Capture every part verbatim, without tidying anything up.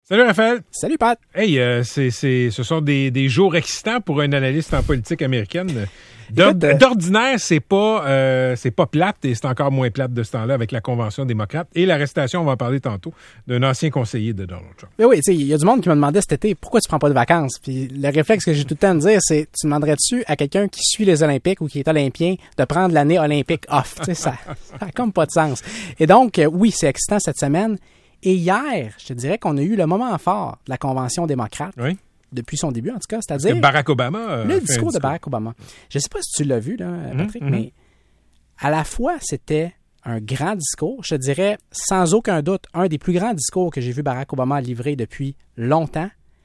Salut Raphaël. Salut Pat. Hey, euh, c'est, c'est, ce sont des, des jours excitants pour un analyste en politique américaine. D'ord, Écoute, euh... D'ordinaire, c'est pas, euh, c'est pas plate et c'est encore moins plate de ce temps-là avec la Convention démocrate et l'arrestation, on va en parler tantôt, d'un ancien conseiller de Donald Trump. Mais oui, tu sais, il y a du monde qui me demandait cet été pourquoi tu prends pas de vacances. Puis le réflexe que j'ai tout le temps de dire, c'est tu demanderais-tu à quelqu'un qui suit les Olympiques ou qui est olympien de prendre l'année olympique off. Tu sais, ça, ça a comme pas de sens. Et donc, euh, oui, c'est excitant cette semaine. Et hier, je te dirais qu'on a eu le moment fort de la Convention démocrate. Oui. Depuis son début, en tout cas, c'est-à-dire... Que Barack Obama euh, le discours, discours de Barack Obama. Je ne sais pas si tu l'as vu, là, Patrick, mm-hmm. mais à la fois, c'était un grand discours. Je te dirais, sans aucun doute, un des plus grands discours que j'ai vu Barack Obama livrer depuis longtemps.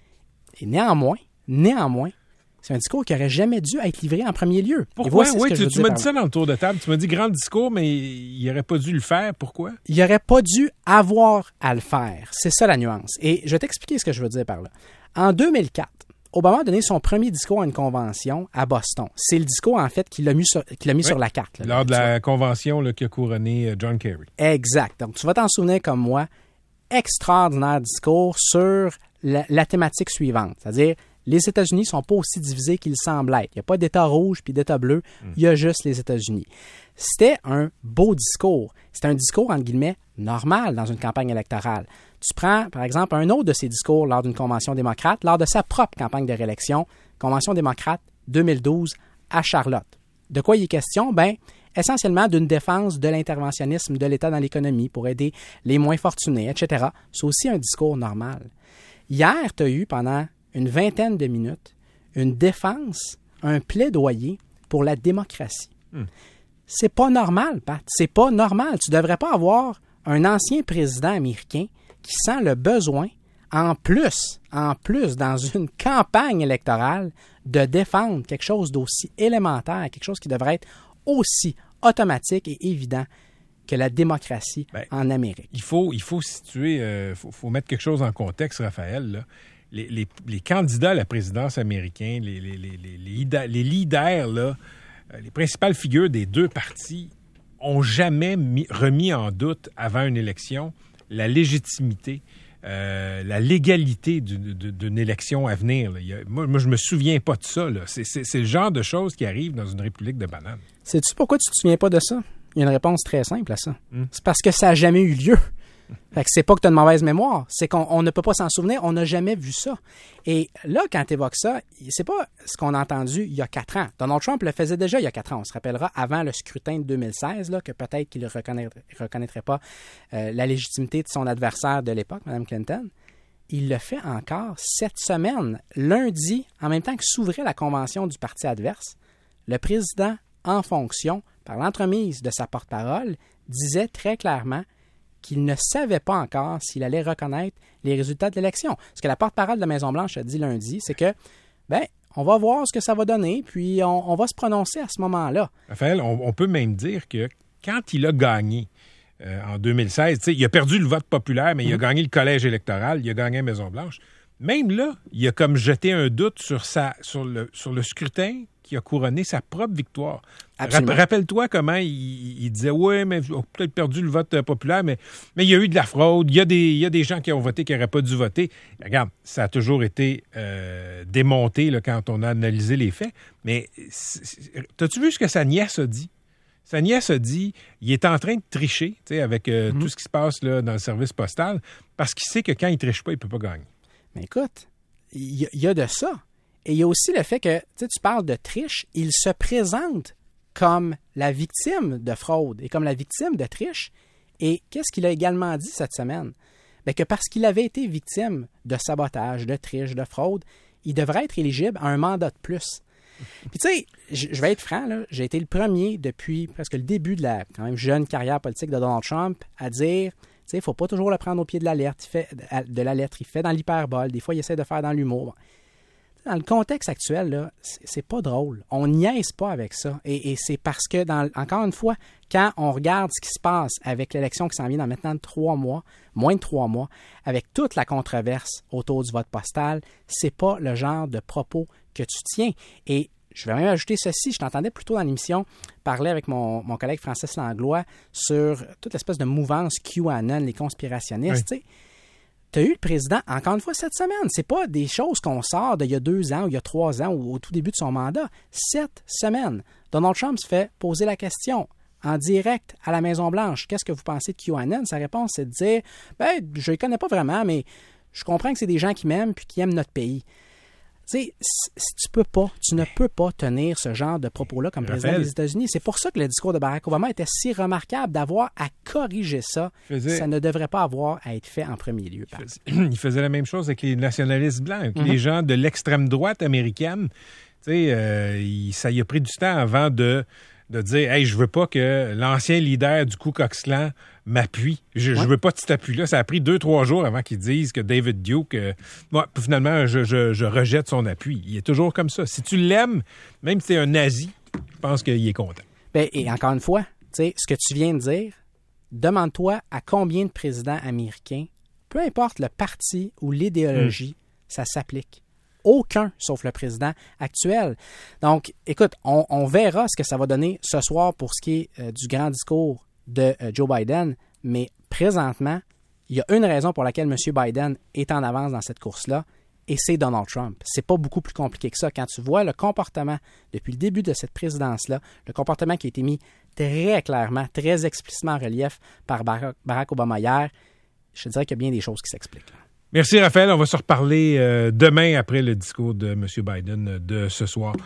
Et néanmoins, néanmoins, c'est un discours qui n'aurait jamais dû être livré en premier lieu. Pourquoi? Oui, tu, tu m'as dit ça dans le tour de table. Tu m'as dit grand discours, mais il n'aurait pas dû le faire. Pourquoi? Il n'aurait pas dû avoir à le faire. C'est ça la nuance. Et je vais t'expliquer ce que je veux dire par là. En deux mille quatre, Obama a donné son premier discours à une convention à Boston. C'est le discours, en fait, qu'il a mis sur, qu'il a mis oui, sur la carte. Là, lors là, de la convention là, qui a couronné John Kerry. Exact. Donc, tu vas t'en souvenir comme moi. Extraordinaire discours sur la, la thématique suivante. C'est-à-dire, les États-Unis ne sont pas aussi divisés qu'ils semblent être. Il n'y a pas d'État rouge puis d'État bleu. Mm. Il y a juste les États-Unis. C'était un beau discours. C'était un discours, entre guillemets, normal dans une campagne électorale. Tu prends, par exemple, un autre de ses discours lors d'une convention démocrate, lors de sa propre campagne de réélection, convention démocrate deux mille douze à Charlotte. De quoi il est question? Bien, essentiellement d'une défense de l'interventionnisme de l'État dans l'économie pour aider les moins fortunés, et cetera. C'est aussi un discours normal. Hier, tu as eu, pendant une vingtaine de minutes, une défense, un plaidoyer pour la démocratie. Hmm. C'est pas normal, Pat. C'est pas normal. Tu devrais pas avoir un ancien président américain qui sent le besoin, en plus, en plus, dans une campagne électorale, de défendre quelque chose d'aussi élémentaire, quelque chose qui devrait être aussi automatique et évident que la démocratie ben, en Amérique. Il faut, il faut situer, il euh, faut, faut mettre quelque chose en contexte, Raphaël, là. Les, les, les candidats à la présidence américaine, les, les, les, les, les, les leaders, là, les principales figures des deux partis ont jamais mis, remis en doute avant une élection la légitimité, euh, la légalité d'une, d'une élection à venir. Là. Il y a, moi, moi, je me souviens pas de ça. Là. C'est, c'est, c'est le genre de choses qui arrivent dans une république de bananes. Sais-tu pourquoi tu te souviens pas de ça? Il y a une réponse très simple à ça. Hum. C'est parce que ça n'a jamais eu lieu. Fait que c'est pas que tu as une mauvaise mémoire, c'est qu'on on ne peut pas s'en souvenir, on n'a jamais vu ça. Et là, quand tu évoques ça, c'est pas ce qu'on a entendu il y a quatre ans. Donald Trump le faisait déjà il y a quatre ans. On se rappellera avant le scrutin de deux mille seize, là, que peut-être qu'il ne reconnaîtrait, reconnaîtrait pas euh, la légitimité de son adversaire de l'époque, Mme Clinton. Il le fait encore cette semaine, lundi, en même temps que s'ouvrait la convention du parti adverse. Le président en fonction, par l'entremise de sa porte-parole, disait très clairement qu'il ne savait pas encore s'il allait reconnaître les résultats de l'élection. Ce que la porte-parole de la Maison-Blanche a dit lundi, c'est que, ben, on va voir ce que ça va donner, puis on, on va se prononcer à ce moment-là. Raphaël, on, on peut même dire que quand il a gagné euh, en deux mille seize, il a perdu le vote populaire, mais mmh. il a gagné le collège électoral, il a gagné la Maison-Blanche. Même là, il a comme jeté un doute sur, sa, sur, le, sur le scrutin qui a couronné sa propre victoire. Absolument. Rappelle-toi comment il, il disait « Ouais, mais on a peut-être perdu le vote populaire, mais, mais il y a eu de la fraude, il y a des, il y a des gens qui ont voté qui n'auraient pas dû voter. » Regarde, ça a toujours été euh, démonté là, quand on a analysé les faits, mais t'as-tu vu ce que sa nièce a dit? Sa nièce a dit il est en train de tricher avec euh, mm-hmm. tout ce qui se passe là, dans le service postal parce qu'il sait que quand il ne triche pas, il ne peut pas gagner. Mais écoute, il y, y a de ça. Et il y a aussi le fait que, tu parles de triche, il se présente comme la victime de fraude et comme la victime de triche. Et qu'est-ce qu'il a également dit cette semaine? Bien, que parce qu'il avait été victime de sabotage, de triche, de fraude, il devrait être éligible à un mandat de plus. Puis tu sais, je vais être franc, là, j'ai été le premier depuis presque le début de la quand même jeune carrière politique de Donald Trump à dire, tu sais, il ne faut pas toujours le prendre au pied de la lettre. Il fait de la lettre, il fait dans l'hyperbole, des fois il essaie de faire dans l'humour. Bon. Dans le contexte actuel, là, c'est, c'est pas drôle. On niaise pas avec ça. Et, et c'est parce que, dans, encore une fois, quand on regarde ce qui se passe avec l'élection qui s'en vient dans maintenant trois mois, moins de trois mois, avec toute la controverse autour du vote postal, c'est pas le genre de propos que tu tiens. Et je vais même ajouter ceci. Je t'entendais plus tôt dans l'émission parler avec mon, mon collègue Francis Langlois sur toute l'espèce de mouvance QAnon, les conspirationnistes. Oui. Tu sais, tu as eu le président, encore une fois, cette semaine. C'est pas des choses qu'on sort d'il y a deux ans ou il y a trois ans ou au tout début de son mandat. Cette semaine, Donald Trump se fait poser la question en direct à la Maison-Blanche. Qu'est-ce que vous pensez de QAnon? Sa réponse, c'est de dire, ben, je les connais pas vraiment, mais je comprends que c'est des gens qui m'aiment puis qui aiment notre pays. Tu sais, tu peux pas, tu ne peux pas tenir ce genre de propos-là comme président Raphaël. des États-Unis. C'est pour ça que le discours de Barack Obama était si remarquable d'avoir à corriger ça. Faisait... Ça ne devrait pas avoir à être fait en premier lieu. Il faisait, il faisait la même chose avec les nationalistes blancs, avec Mm-hmm. les gens de l'extrême droite américaine. Tu sais, euh, il, ça y a pris du temps avant de, de dire « Hey, je veux pas que l'ancien leader du Ku Klux Klan m'appuie. Je, ouais. je veux pas de cet appui-là. » Ça a pris deux, trois jours avant qu'ils disent que David Duke, euh, moi, finalement, je, je, je rejette son appui. Il est toujours comme ça. Si tu l'aimes, même si c'est un nazi, je pense qu'il est content. Ben, et encore une fois, tu sais, ce que tu viens de dire, demande-toi à combien de présidents américains, peu importe le parti ou l'idéologie, mm. ça s'applique. Aucun, sauf le président actuel. Donc, écoute, on, on verra ce que ça va donner ce soir pour ce qui est euh, du grand discours de euh, Joe Biden, mais présentement, il y a une raison pour laquelle M. Biden est en avance dans cette course-là, et c'est Donald Trump. C'est pas beaucoup plus compliqué que ça. Quand tu vois le comportement depuis le début de cette présidence-là, le comportement qui a été mis très clairement, très explicitement en relief par Barack, Barack Obama hier, je te dirais qu'il y a bien des choses qui s'expliquent. Merci, Raphaël. On va se reparler euh, demain après le discours de M. Biden de ce soir.